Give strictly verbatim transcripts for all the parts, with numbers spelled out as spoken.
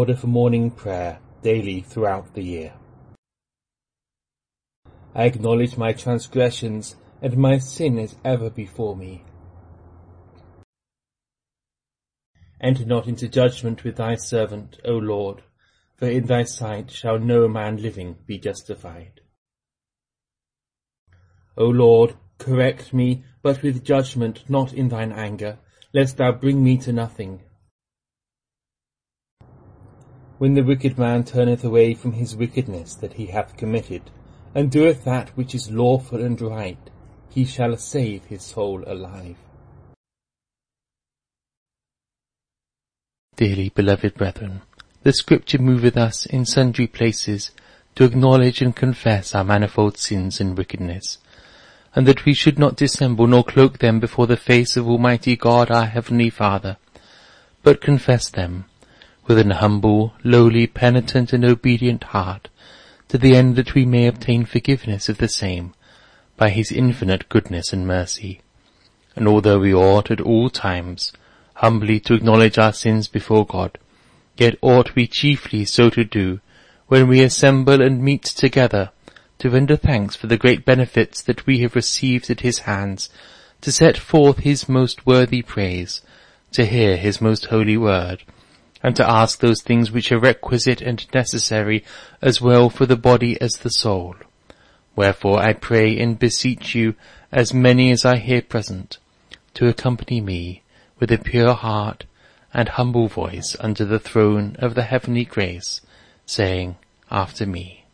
order for morning prayer daily throughout the year. I acknowledge my transgressions, and my sin is ever before me. Enter not into judgment with thy servant, O Lord, for in thy sight shall no man living be justified. O Lord, correct me, but with judgment, not in thine anger, lest thou bring me to nothing. When the wicked man turneth away from his wickedness that he hath committed, and doeth that which is lawful and right, he shall save his soul alive. Dearly beloved brethren, the Scripture moveth us in sundry places to acknowledge and confess our manifold sins and wickedness, and that we should not dissemble nor cloak them before the face of Almighty God our Heavenly Father, but confess them with an humble, lowly, penitent and obedient heart, to the end that we may obtain forgiveness of the same by his infinite goodness and mercy. And although we ought at all times humbly to acknowledge our sins before God, yet ought we chiefly so to do when we assemble and meet together to render thanks for the great benefits that we have received at his hands, to set forth his most worthy praise, to hear his most holy word, and to ask those things which are requisite and necessary as well for the body as the soul. Wherefore I pray and beseech you, as many as are here present, to accompany me with a pure heart and humble voice under the throne of the heavenly grace, saying after me,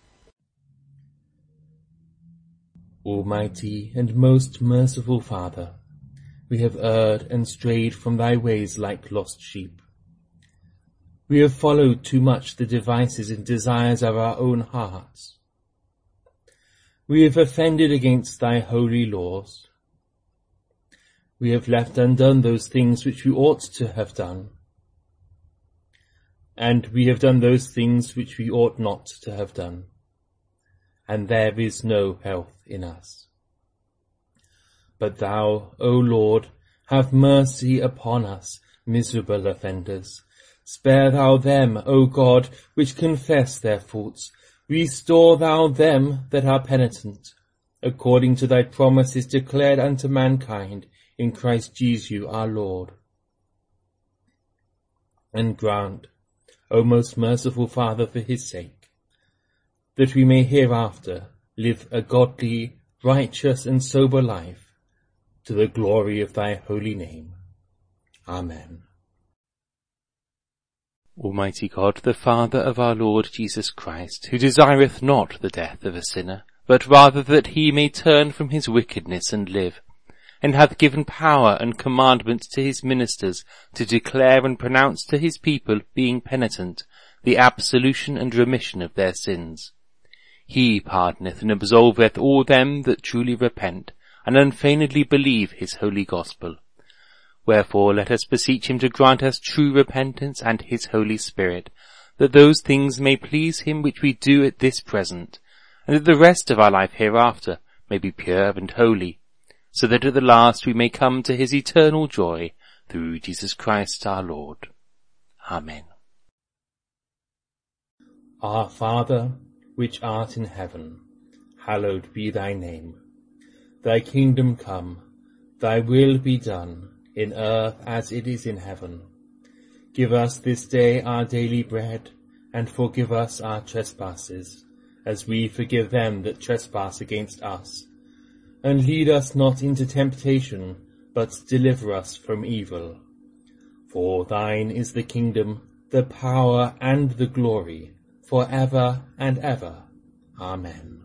Almighty and most merciful Father, we have erred and strayed from thy ways like lost sheep. We have followed too much the devices and desires of our own hearts. We have offended against thy holy laws. We have left undone those things which we ought to have done. And we have done those things which we ought not to have done. And there is no health in us. But thou, O Lord, have mercy upon us, miserable offenders. Spare thou them, O God, which confess their faults. Restore thou them that are penitent, according to thy promises declared unto mankind in Christ Jesus our Lord. And grant, O most merciful Father, for his sake, that we may hereafter live a godly, righteous, and sober life, to the glory of thy holy name. Amen. Almighty God, the Father of our Lord Jesus Christ, who desireth not the death of a sinner, but rather that he may turn from his wickedness and live, and hath given power and commandment to his ministers to declare and pronounce to his people, being penitent, the absolution and remission of their sins. He pardoneth and absolveth all them that truly repent, and unfeignedly believe his holy gospel. Wherefore let us beseech him to grant us true repentance and his Holy Spirit, that those things may please him which we do at this present, and that the rest of our life hereafter may be pure and holy, so that at the last we may come to his eternal joy, through Jesus Christ our Lord. Amen. Our Father, which art in heaven, hallowed be thy name. Thy kingdom come, thy will be done, in earth as it is in heaven. Give us this day our daily bread, and forgive us our trespasses, as we forgive them that trespass against us. And lead us not into temptation, but deliver us from evil. For thine is the kingdom, the power, and the glory, for ever and ever. Amen.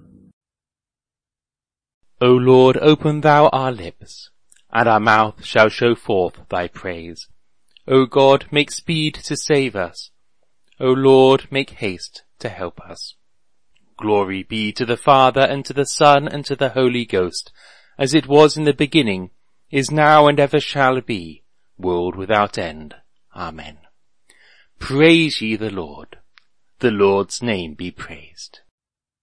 O Lord, open thou our lips, and our mouth shall show forth thy praise. O God, make speed to save us. O Lord, make haste to help us. Glory be to the Father, and to the Son, and to the Holy Ghost, as it was in the beginning, is now, and ever shall be, world without end. Amen. Praise ye the Lord. The Lord's name be praised.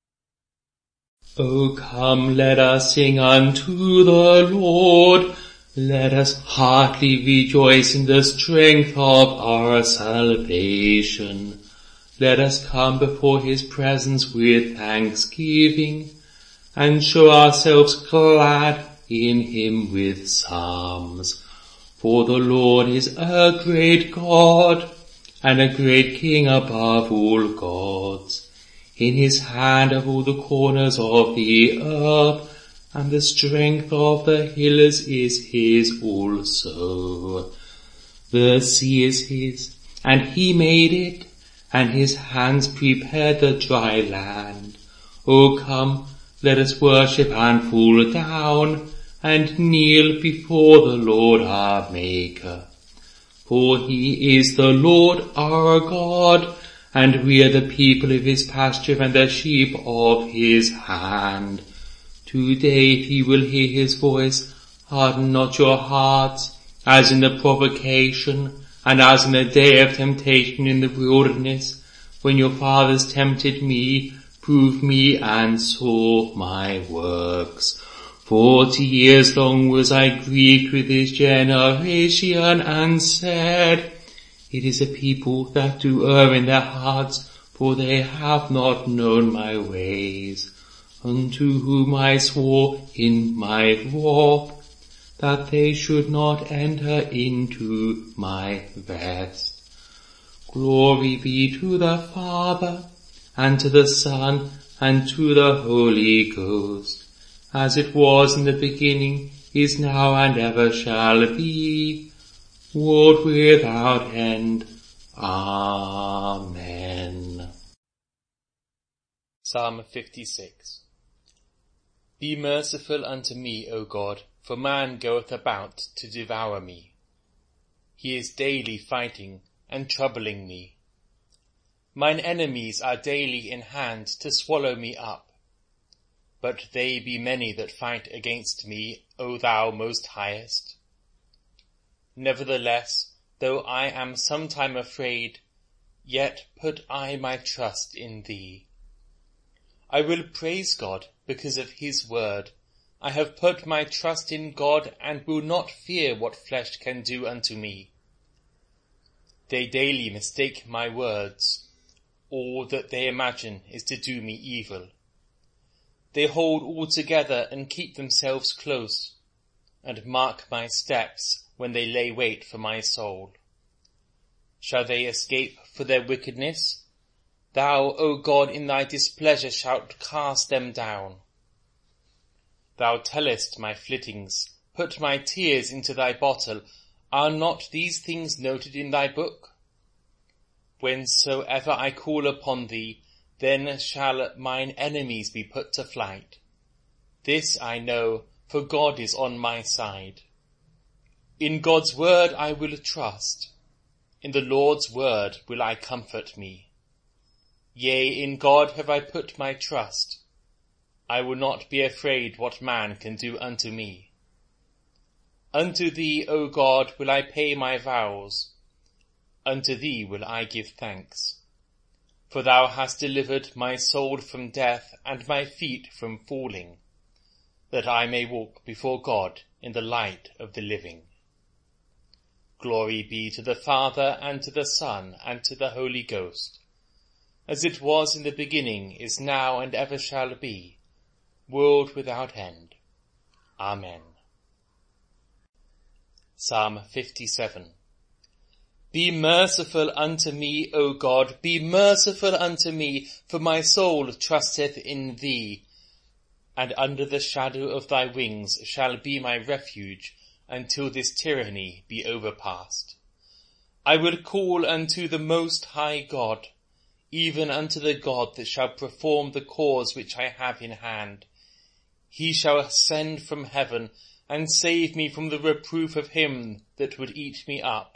O come, let us sing unto the Lord. Let us heartily rejoice in the strength of our salvation. Let us come before his presence with thanksgiving, and show ourselves glad in him with psalms. For the Lord is a great God, and a great King above all gods. In his hand are all the corners of the earth, and the strength of the hills is his also. The sea is his, and he made it, and his hands prepared the dry land. O come, let us worship and fall down, and kneel before the Lord our Maker. For he is the Lord our God, and we are the people of his pasture and the sheep of his hand. Today if ye will hear his voice, harden not your hearts, as in the provocation, and as in the day of temptation in the wilderness, when your fathers tempted me, proved me, and saw my works. Forty years long was I grieved with this generation, and said, it is a people that do err in their hearts, for they have not known my ways. Unto whom I swore in my wrath, that they should not enter into my rest. Glory be to the Father, and to the Son, and to the Holy Ghost, as it was in the beginning, is now, and ever shall be, world without end. Amen. Psalm fifty-six. Be merciful unto me, O God, for man goeth about to devour me. He is daily fighting and troubling me. Mine enemies are daily in hand to swallow me up. But they be many that fight against me, O thou most highest. Nevertheless, though I am sometime afraid, yet put I my trust in thee. I will praise God because of his word. I have put my trust in God, and will not fear what flesh can do unto me. They daily mistake my words. All that they imagine is to do me evil. They hold all together and keep themselves close, and mark my steps when they lay wait for my soul. Shall they escape for their wickedness? Thou, O God, in thy displeasure shalt cast them down. Thou tellest my flittings, put my tears into thy bottle. Are not these things noted in thy book? Whensoever I call upon thee, then shall mine enemies be put to flight. This I know, for God is on my side. In God's word I will trust. In the Lord's word will I comfort me. Yea, in God have I put my trust. I will not be afraid what man can do unto me. Unto thee, O God, will I pay my vows. Unto thee will I give thanks. For thou hast delivered my soul from death, and my feet from falling, that I may walk before God in the light of the living. Glory be to the Father, and to the Son, and to the Holy Ghost, as it was in the beginning, is now, and ever shall be, world without end. Amen. Psalm fifty-seven. Be merciful unto me, O God, be merciful unto me, for my soul trusteth in thee, and under the shadow of thy wings shall be my refuge, until this tyranny be overpast. I will call unto the Most High God, even unto the God that shall perform the cause which I have in hand. He shall ascend from heaven, and save me from the reproof of him that would eat me up.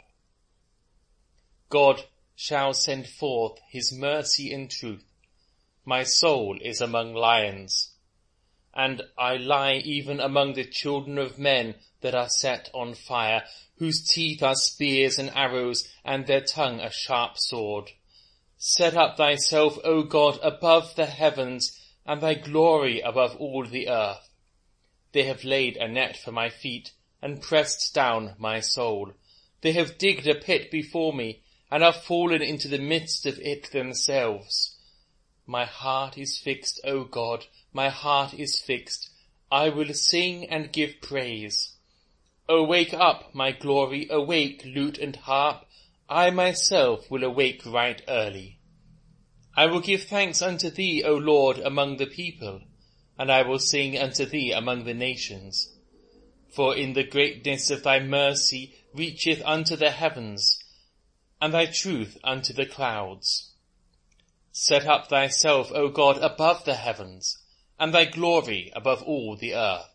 God shall send forth his mercy and truth. My soul is among lions, and I lie even among the children of men that are set on fire, whose teeth are spears and arrows, and their tongue a sharp sword. Set up thyself, O God, above the heavens, and thy glory above all the earth. They have laid a net for my feet, and pressed down my soul. They have digged a pit before me, and are fallen into the midst of it themselves. My heart is fixed, O God, my heart is fixed. I will sing and give praise. Awake up, my glory, awake, lute and harp. I myself will awake right early. I will give thanks unto thee, O Lord, among the people, and I will sing unto thee among the nations. For in the greatness of thy mercy reacheth unto the heavens, and thy truth unto the clouds. Set up thyself, O God, above the heavens, and thy glory above all the earth.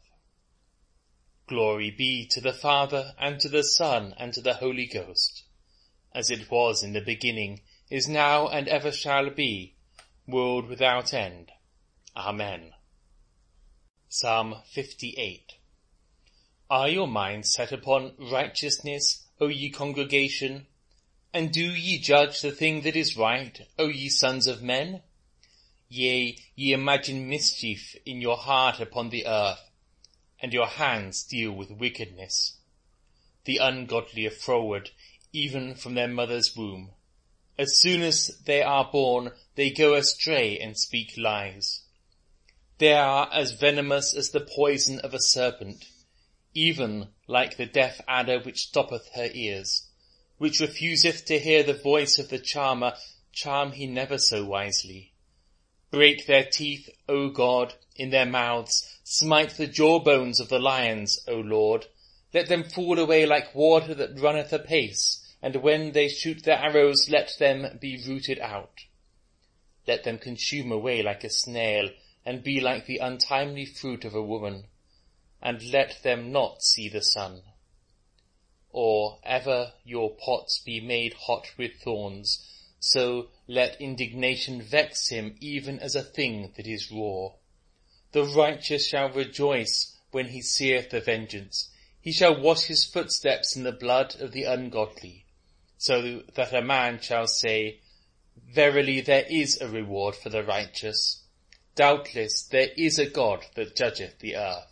Glory be to the Father, and to the Son, and to the Holy Ghost, as it was in the beginning, is now, and ever shall be, world without end. Amen. Psalm fifty-eight. Are your minds set upon righteousness, O ye congregation? And do ye judge the thing that is right, O ye sons of men? Yea, ye imagine mischief in your heart upon the earth, and your hands deal with wickedness. The ungodly are froward, even from their mother's womb. As soon as they are born, they go astray and speak lies. They are as venomous as the poison of a serpent, even like the deaf adder which stoppeth her ears, which refuseth to hear the voice of the charmer, charm he never so wisely. Break their teeth, O God, in their mouths, smite the jawbones of the lions, O Lord. Let them fall away like water that runneth apace, and when they shoot their arrows, let them be rooted out. Let them consume away like a snail, and be like the untimely fruit of a woman, and let them not see the sun. Or ever your pots be made hot with thorns, so let indignation vex him even as a thing that is raw. The righteous shall rejoice when he seeth the vengeance. He shall wash his footsteps in the blood of the ungodly, so that a man shall say, Verily there is a reward for the righteous. Doubtless there is a God that judgeth the earth.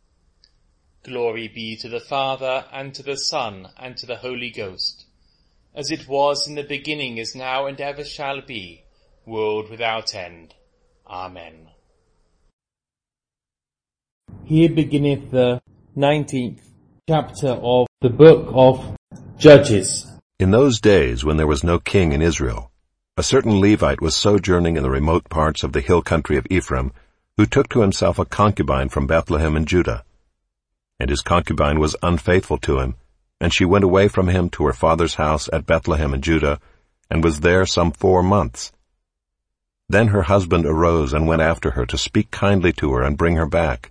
Glory be to the Father, and to the Son, and to the Holy Ghost, as it was in the beginning, is now, and ever shall be, world without end. Amen. Here beginneth the nineteenth chapter of the book of Judges. In those days, when there was no king in Israel, a certain Levite was sojourning in the remote parts of the hill country of Ephraim, who took to himself a concubine from Bethlehem in Judah. And his concubine was unfaithful to him, and she went away from him to her father's house at Bethlehem in Judah, and was there some four months. Then her husband arose and went after her to speak kindly to her and bring her back.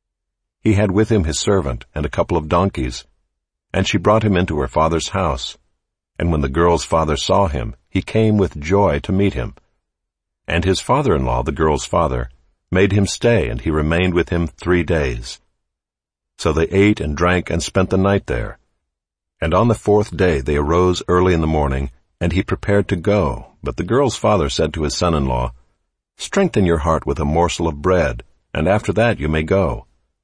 He had with him his servant and a couple of donkeys, and she brought him into her father's house. And when the girl's father saw him, he came with joy to meet him. And his father-in-law, the girl's father, made him stay, and he remained with him three days. So they ate and drank and spent the night there. And on the fourth day they arose early in the morning, and he prepared to go. But the girl's father said to his son-in-law, Strengthen your heart with a morsel of bread, and after that you may go.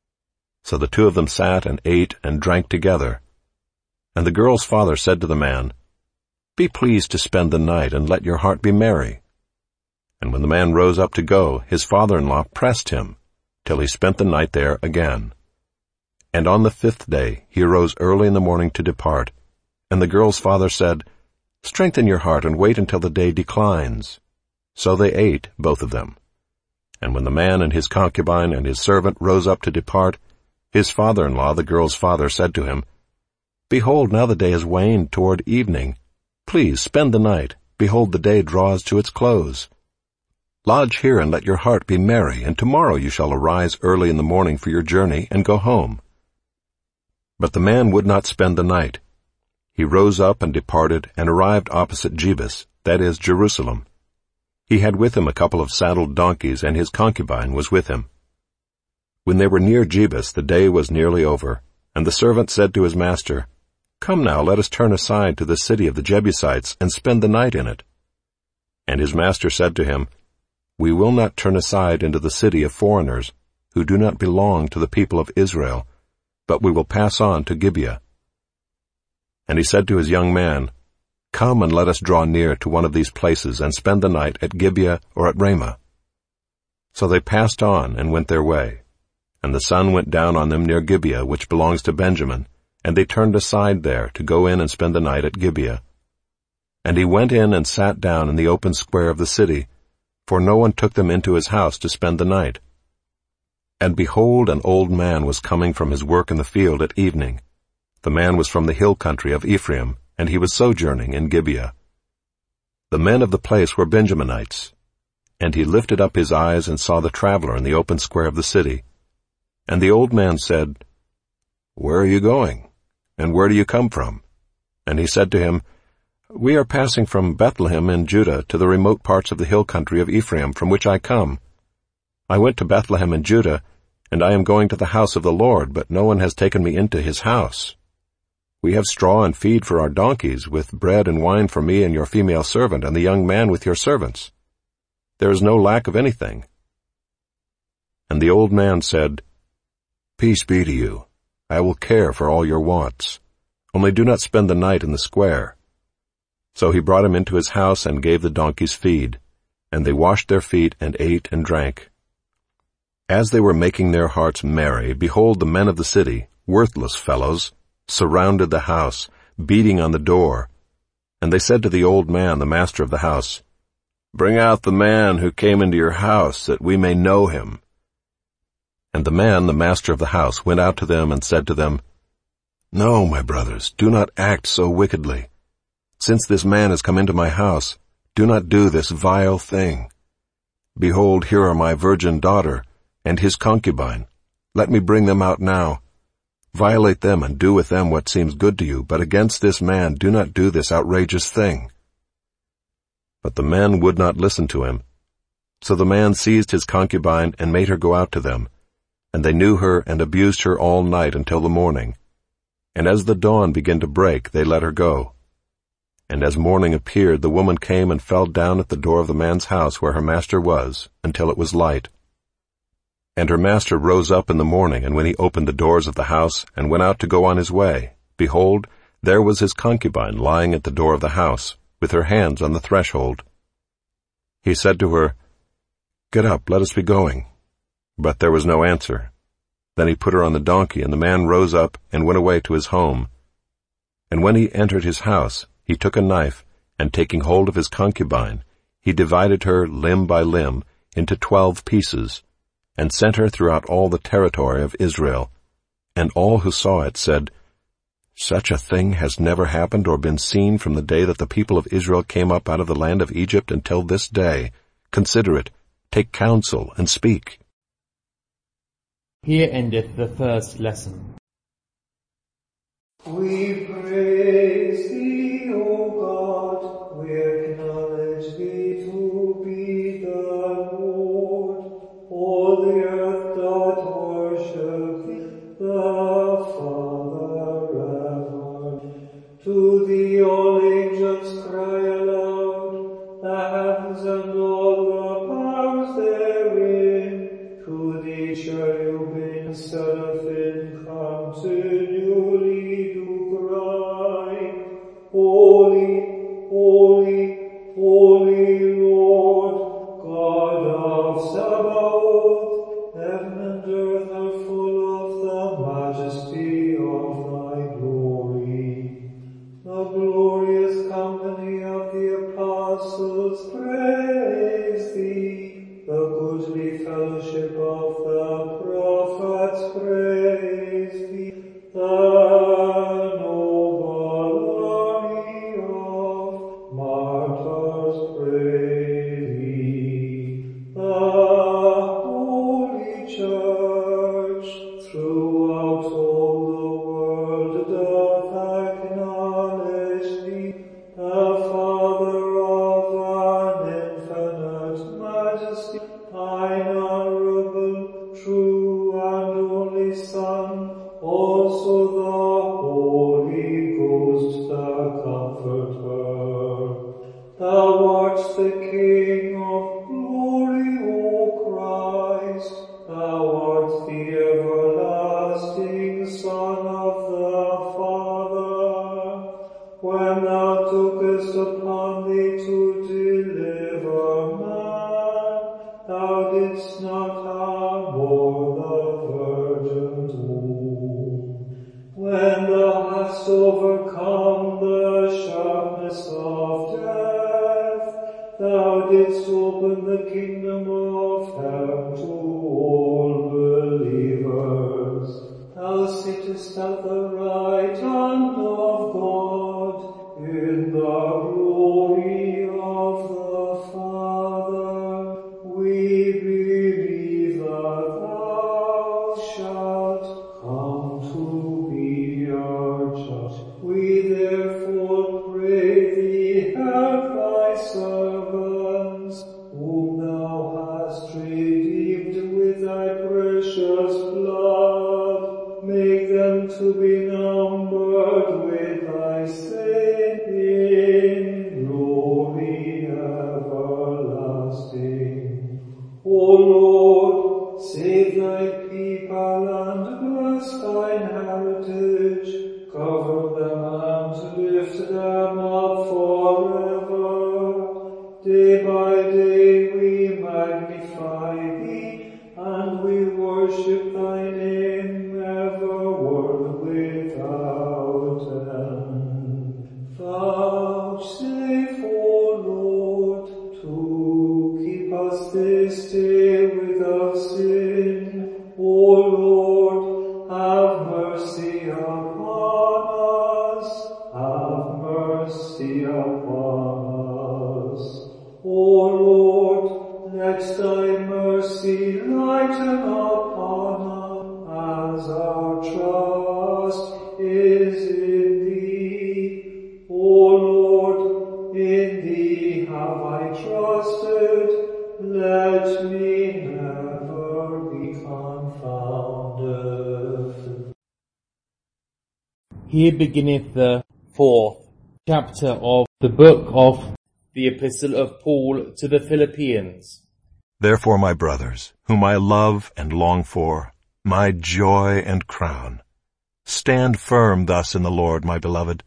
So the two of them sat and ate and drank together. And the girl's father said to the man, Be pleased to spend the night, and let your heart be merry. And when the man rose up to go, his father-in-law pressed him, till he spent the night there again. And on the fifth day he arose early in the morning to depart. And the girl's father said, Strengthen your heart, and wait until the day declines. So they ate, both of them. And when the man and his concubine and his servant rose up to depart, his father-in-law, the girl's father, said to him, Behold, now the day is waned toward evening. Please spend the night. Behold, the day draws to its close. Lodge here and let your heart be merry, and tomorrow you shall arise early in the morning for your journey and go home. But the man would not spend the night. He rose up and departed and arrived opposite Jebus, that is, Jerusalem. He had with him a couple of saddled donkeys, and his concubine was with him. When they were near Jebus, the day was nearly over, and the servant said to his master, Come now, let us turn aside to the city of the Jebusites and spend the night in it. And his master said to him, We will not turn aside into the city of foreigners, who do not belong to the people of Israel, but we will pass on to Gibeah. And he said to his young man, Come and let us draw near to one of these places and spend the night at Gibeah or at Ramah. So they passed on and went their way. And the sun went down on them near Gibeah, which belongs to Benjamin, and they turned aside there to go in and spend the night at Gibeah. And he went in and sat down in the open square of the city, for no one took them into his house to spend the night. And behold, an old man was coming from his work in the field at evening. The man was from the hill country of Ephraim, and he was sojourning in Gibeah. The men of the place were Benjaminites. And he lifted up his eyes and saw the traveler in the open square of the city. And the old man said, Where are you going? And where do you come from? And he said to him, We are passing from Bethlehem in Judah to the remote parts of the hill country of Ephraim, from which I come. I went to Bethlehem in Judah, and I am going to the house of the Lord, but no one has taken me into his house. We have straw and feed for our donkeys, with bread and wine for me and your female servant, and the young man with your servants. There is no lack of anything. And the old man said, Peace be to you. I will care for all your wants. Only do not spend the night in the square. So he brought him into his house and gave the donkeys feed, and they washed their feet and ate and drank. As they were making their hearts merry, behold, the men of the city, worthless fellows, surrounded the house, beating on the door. And they said to the old man, the master of the house, Bring out the man who came into your house, that we may know him. And the man, the master of the house, went out to them and said to them, No, my brothers, do not act so wickedly. Since this man has come into my house, do not do this vile thing. Behold, here are my virgin daughter and his concubine. Let me bring them out now. Violate them and do with them what seems good to you, but against this man do not do this outrageous thing. But the men would not listen to him. So the man seized his concubine and made her go out to them. And they knew her and abused her all night until the morning. And as the dawn began to break, they let her go. And as morning appeared, the woman came and fell down at the door of the man's house where her master was, until it was light. And her master rose up in the morning, and when he opened the doors of the house, and went out to go on his way, behold, there was his concubine lying at the door of the house, with her hands on the threshold. He said to her, Get up, let us be going. But there was no answer. Then he put her on the donkey, and the man rose up and went away to his home. And when he entered his house, he took a knife, and taking hold of his concubine, he divided her limb by limb into twelve pieces, and sent her throughout all the territory of Israel. And all who saw it said, Such a thing has never happened or been seen from the day that the people of Israel came up out of the land of Egypt until this day. Consider it, take counsel, and speak. Here endeth the first lesson. We praise thee, O God, we acknowledge thee to be the Lord. All the earth doth worship thee, the Father ever. To thee all angels cry aloud, the heavens and all the powers therein. To thee cherubim, seraphim, continually do cry, Holy, holy, holy Lord, God of Sabaoth. Heaven and earth are full of the majesty of thy glory. The glorious company of the apostles praise thee. The goodly fellowship of the prophets praise thee. The noble army of martyrs praise thee. The holy church throughout all the world doth acknowledge thee, the Father of an infinite majesty, thine honorable, true, Christ not have borne the Virgin's womb. When thou hast overcome the sharpness of death, thou didst open the kingdom of heaven to all believers. Thou sittest at the right hand of God in the glory of the Father. We believe that thou shalt come to be our judge. We therefore pray thee, help thy servants, whom thou hast redeemed with thy precious blood. Make them to be numbered with thy saints in glory everlasting. O Lord, save thy people and bless thine heritage. Cover them and lift them up forever. Day by day we magnify thee, and we worship thy name ever word without end. Vouchsafe, O Lord, to keep us this day without sin. O Lord, have mercy upon us, have mercy upon us. O Lord, let thy mercy lighten upon us, as our trust is in thee. O Lord, in thee have I trusted, let me never be confounded. Here beginneth the fourth chapter of the book of the Epistle of Paul to the Philippians. Therefore, my brothers, whom I love and long for, my joy and crown, stand firm thus in the Lord, my beloved.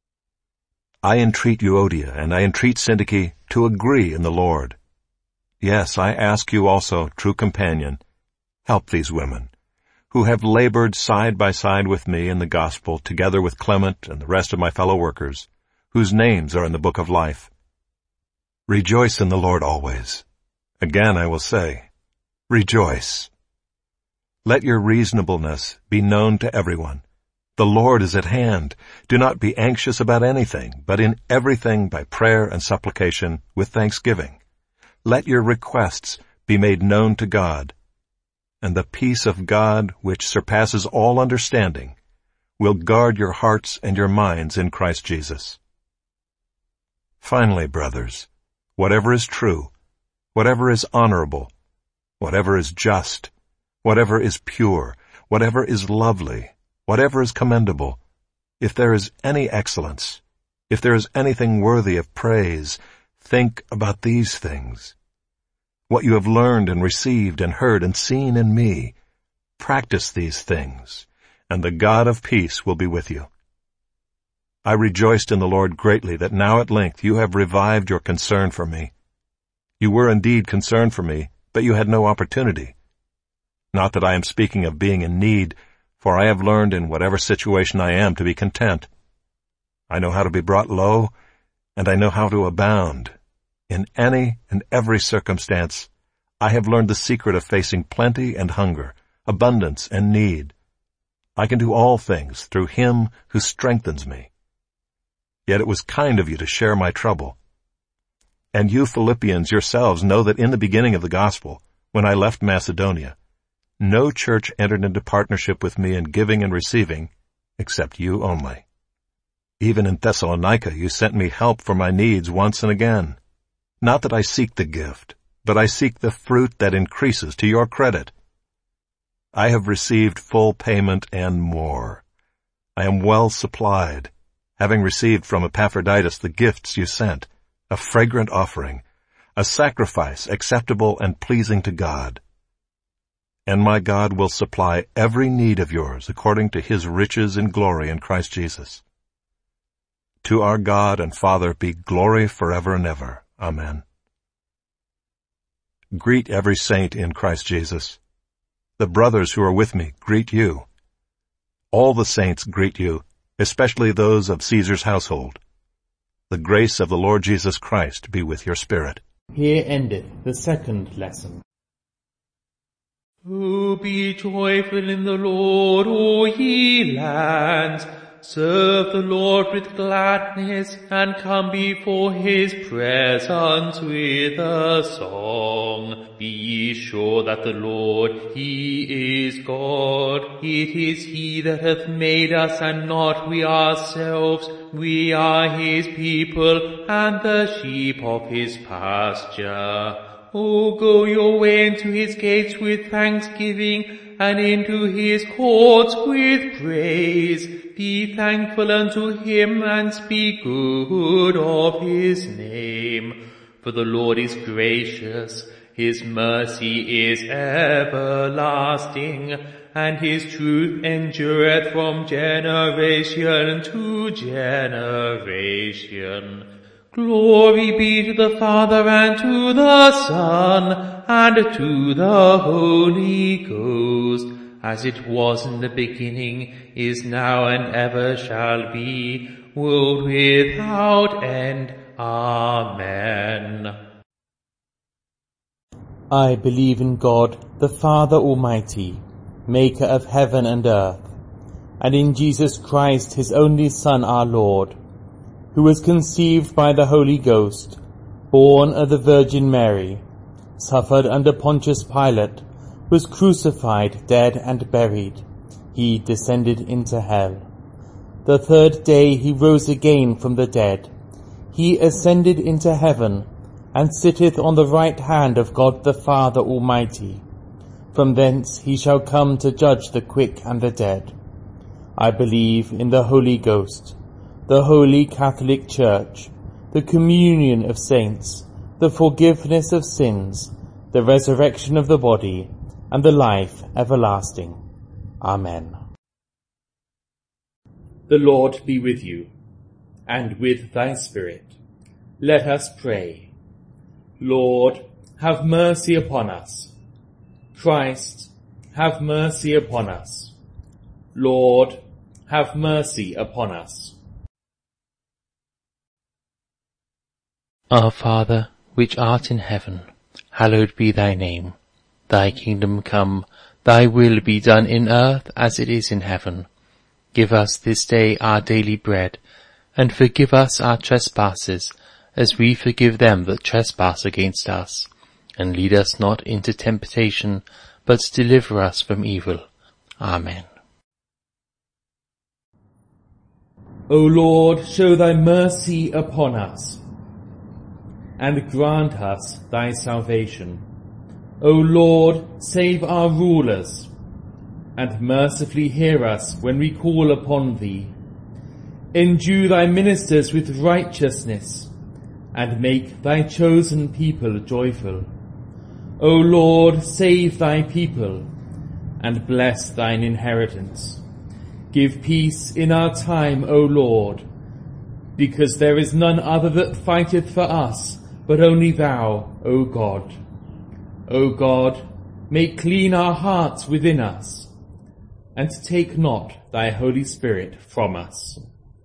I entreat Euodia and I entreat Syntyche to agree in the Lord. Yes, I ask you also, true companion, help these women, who have labored side by side with me in the gospel, together with Clement and the rest of my fellow workers, whose names are in the book of life. Rejoice in the Lord always. Again I will say, rejoice. Let your reasonableness be known to everyone. The Lord is at hand. Do not be anxious about anything, but in everything by prayer and supplication with thanksgiving. Let your requests be made known to God. And the peace of God, which surpasses all understanding, will guard your hearts and your minds in Christ Jesus. Finally, brothers, whatever is true, whatever is honorable, whatever is just, whatever is pure, whatever is lovely, whatever is commendable, if there is any excellence, if there is anything worthy of praise, think about these things. What you have learned and received and heard and seen in me, practice these things, and the God of peace will be with you. I rejoiced in the Lord greatly that now at length you have revived your concern for me. You were indeed concerned for me, but you had no opportunity. Not that I am speaking of being in need, for I have learned in whatever situation I am to be content. I know how to be brought low, and I know how to abound. In any and every circumstance, I have learned the secret of facing plenty and hunger, abundance and need. I can do all things through him who strengthens me. Yet it was kind of you to share my trouble. And you Philippians yourselves know that in the beginning of the gospel, when I left Macedonia, no church entered into partnership with me in giving and receiving, except you only. Even in Thessalonica you sent me help for my needs once and again. Not that I seek the gift, but I seek the fruit that increases to your credit. I have received full payment and more. I am well supplied, having received from Epaphroditus the gifts you sent, a fragrant offering, a sacrifice acceptable and pleasing to God. And my God will supply every need of yours according to his riches in glory in Christ Jesus. To our God and Father be glory forever and ever. Amen. Greet every saint in Christ Jesus. The brothers who are with me greet you. All the saints greet you, especially those of Caesar's household. The grace of the Lord Jesus Christ be with your spirit. Here endeth the second lesson. Oh, be joyful in the Lord, O ye lands. Serve the Lord with gladness, and come before his presence with a song. Be ye sure that the Lord, he is God. It is he that hath made us, and not we ourselves. We are his people, and the sheep of his pasture. O go your way into his gates with thanksgiving, and into his courts with praise. Be thankful unto him, and speak good of his name. For the Lord is gracious, his mercy is everlasting, and his truth endureth from generation to generation. Glory be to the Father, and to the Son, and to the Holy Ghost, as it was in the beginning, is now, and ever shall be, world without end. Amen. I believe in God, the Father Almighty, maker of heaven and earth, and in Jesus Christ, his only Son, our Lord, who was conceived by the Holy Ghost, born of the Virgin Mary, suffered under Pontius Pilate, was crucified, dead, and buried. He descended into hell. The third day he rose again from the dead. He ascended into heaven, and sitteth on the right hand of God the Father Almighty. From thence he shall come to judge the quick and the dead. I believe in the Holy Ghost, the Holy Catholic Church, the communion of saints, the forgiveness of sins, the resurrection of the body, and the life everlasting. Amen. The Lord be with you, and with thy spirit. Let us pray. Lord, have mercy upon us. Christ, have mercy upon us. Lord, have mercy upon us. Our Father, which art in heaven, hallowed be thy name. Thy kingdom come, thy will be done in earth as it is in heaven. Give us this day our daily bread, and forgive us our trespasses, as we forgive them that trespass against us. And lead us not into temptation, but deliver us from evil. Amen. O Lord, show thy mercy upon us, and grant us thy salvation. O Lord, save our rulers, and mercifully hear us when we call upon thee. Endue thy ministers with righteousness, and make thy chosen people joyful. O Lord, save thy people, and bless thine inheritance. Give peace in our time, O Lord, because there is none other that fighteth for us, but only thou, O God. O God, make clean our hearts within us, and take not thy Holy Spirit from us.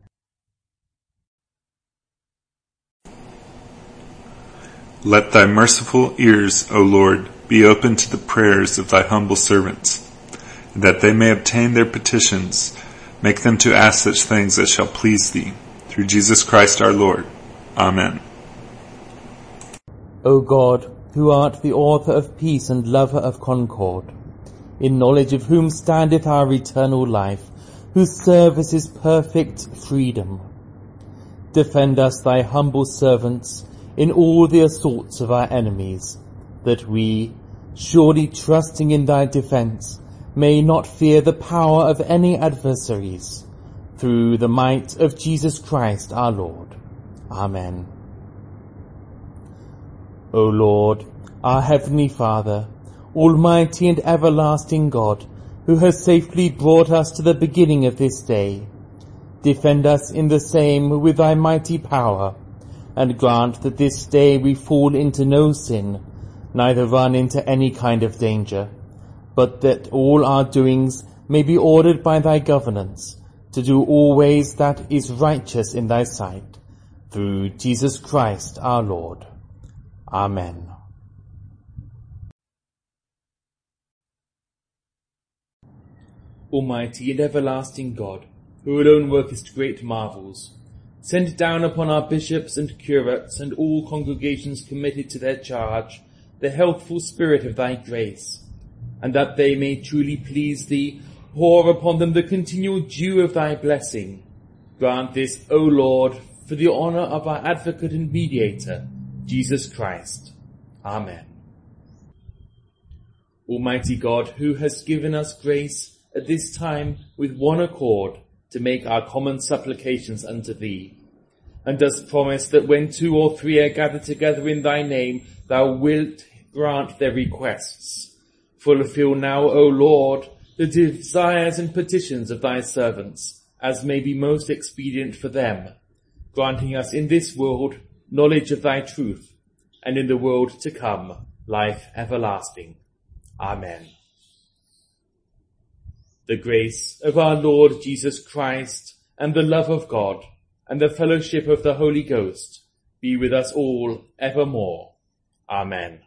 Let thy merciful ears, O Lord, be open to the prayers of thy humble servants, and that they may obtain their petitions. Make them to ask such things as shall please thee, through Jesus Christ our Lord. Amen. O God, who art the author of peace and lover of concord, in knowledge of whom standeth our eternal life, whose service is perfect freedom, defend us, thy humble servants, in all the assaults of our enemies, that we, surely trusting in thy defence, may not fear the power of any adversaries, through the might of Jesus Christ our Lord. Amen. O Lord, our heavenly Father, almighty and everlasting God, who has safely brought us to the beginning of this day, defend us in the same with thy mighty power, and grant that this day we fall into no sin, neither run into any kind of danger, but that all our doings may be ordered by thy governance, to do always that is righteous in thy sight, through Jesus Christ our Lord. Amen. Almighty and everlasting God, who alone workest great marvels, send down upon our bishops and curates and all congregations committed to their charge the healthful spirit of thy grace, and that they may truly please thee, pour upon them the continual dew of thy blessing. Grant this, O Lord, for the honour of our advocate and mediator, Jesus Christ. Amen. Almighty God, who hast given us grace at this time with one accord to make our common supplications unto thee, and dost promise that when two or three are gathered together in thy name, thou wilt grant their requests. Fulfill now, O Lord, the desires and petitions of thy servants, as may be most expedient for them, granting us in this world knowledge of thy truth, and in the world to come life everlasting. Amen. The grace of our Lord Jesus Christ, and the love of God, and the fellowship of the Holy Ghost be with us all evermore. Amen.